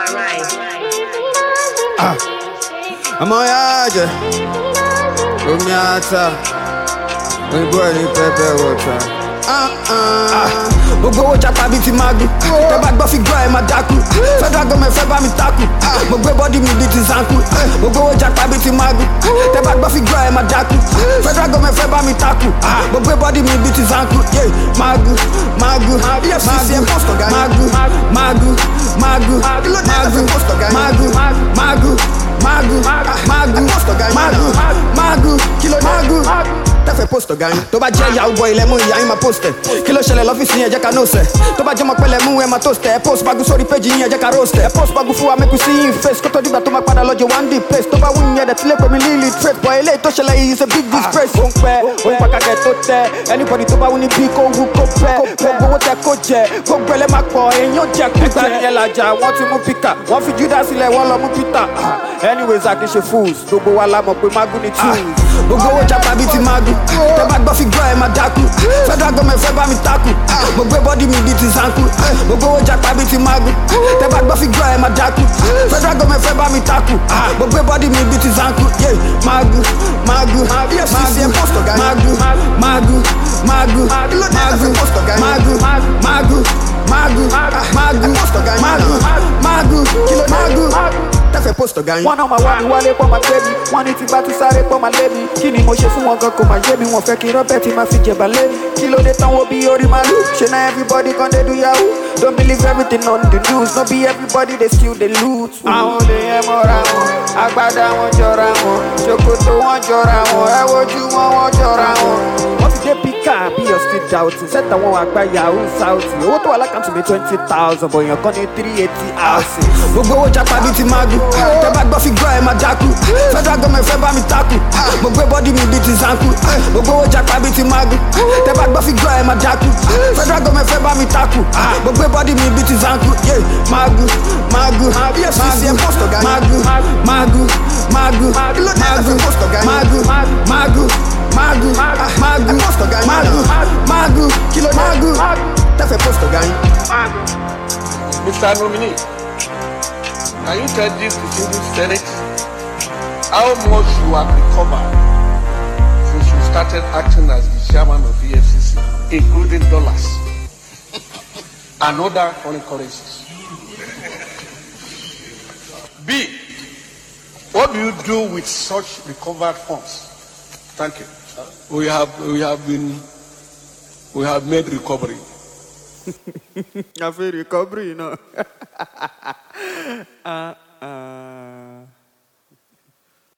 I'm on yaje, Rumiata, we burn it pepper water. Gbogbo owó japa bíi ti magu, tẹ́ bá gbọ́ fi gbọ́ ẹ̀ máa dákú. Federal government fẹ́ bá mi takú, mo gbé bọ́dí mi bíi ti zanku. Gbogbo owó japa bíi ti magu, tẹ́ bá gbọ́ fi gbọ́ ẹ̀ máa dákú. Federal government fẹ́ bá mi takú, mo gbé bọ́dí mi bíi ti zanku. Magu, magu, magu, magu, magu, magu, magu, magu, magu, magu. Tẹ́fẹ̀ post ọ̀gá yín. Tó bá jẹ́ ìyàwó bọ̀ ilẹ̀ mú ìyá yín máa post ẹ̀. Kí ló ṣẹlẹ̀ lọ́fíìsì yín ẹ jẹ́ ká know sẹ̀. Tó bá jẹ́ ọmọ pẹ́lẹ̀ mú ẹ máa toast ẹ̀. Ẹ post bagu sórí péjì yín ẹ jẹ́ ká roast ẹ̀. Ẹ post bagu fún wa make we see yín face. Kó tó dìgbà tó máa padà lọ́jọ́ one day place. Tó bá wù yín ẹ̀dẹ̀ tí lè pè mí lílì trade. Bọ̀ eléyìí tó ṣẹlẹ̀ yìí is a big disgrace. Ó ń pẹ́, ó ń pa kàkẹ́ tó tẹ́. Anybody tó bá wù ní bí kò wù kó pẹ́. Gbogbo owó tẹ kó jẹ, gbogbo ẹlẹ́ máa pọ̀ èèyàn jẹ kú. Ẹgbẹ́ nìyẹn làjà, wọ́n ti mú Peter. Wọ́n fi Judas sílẹ̀, wọ́n lọ mú Peter. Anyways, a kì í ṣe fools. Gbogbo wa la mọ̀ pé magu ni tools. Gbogbo owó japa bíi ti magu. Tẹ́ bá gbọ́ fi gbọ́ ẹ̀ máa dákú. Federal government fẹ́ bá mi takú. Mo gbé bọ́dí mi bíi ti zanku. Gbogbo owó japa bíi ti magu. Tẹ́ bá gbọ́ fi gbọ́ ẹ̀ máa dákú. Federal government fẹ́ bá mi takú. Mo gbé bọ́dí mi bíi ti zanku. Magu, magu, magu, magu, magu, magu, magu, magu, magu. Tẹ́fẹ̀ post ọ̀gá yín. Wọ́n náà máa wá mi wálé pọ̀ máa gbé mi. Wọ́n ní tí bá tún sáré pọ̀ máa lé mi. Kí ni mo ṣe fún wọn gan kò máa yé mi. Wọ́n fẹ́ kí rọ́bẹ̀tì máa fi jẹ̀bà lé mi. Kí ló dé tán wo bí orí màálù? Ṣé na everybody kan dé do yahoo? Don't believe everything on the news. No be everybody they steal they loot. Àwọn olè yẹn mọ́ra wọn. Agbádá wọn jọra wọn. Ṣòkòtò wọn jọra wọn. Ẹ wojú wọn jọra wọn. Wọ́n ti dé píkà bí your street doubting. Sẹ́tà wọn àgbà yahoo sáùtì. Owó tó wà lákàntì mi 20,000. Bọ̀yàn kan ní 380 houses. Gbogbo owó japa bíi ti magu. Tẹ́ bá gbọ́ fi gbọ́ ẹ̀ máa dákú. Federal government fẹ́ bá mi takú. Mo gbé bọ́dí mi bíi ti zanku. Gbogbo owó japa bíi ti magu. Tẹ́ bá gbọ́ fi gbọ́ ẹ̀ máa dákú. Federal government fẹ́ bá mi takú. Mo gbé bọ́dí mi bíi ti zanku. Magu, magu, magu, magu, magu, magu, magu, magu, magu, magu, magu. Tẹ́fẹ̀ post ọ̀gá yín. Mr. Nominee, can you tell this distinguished Senate how much you have recovered since you started acting as the chairman of EFCC, including dollars and other foreign currencies? B, what do you do with such recovered funds? Thank you. We have made recovery. I feel recovery, you know.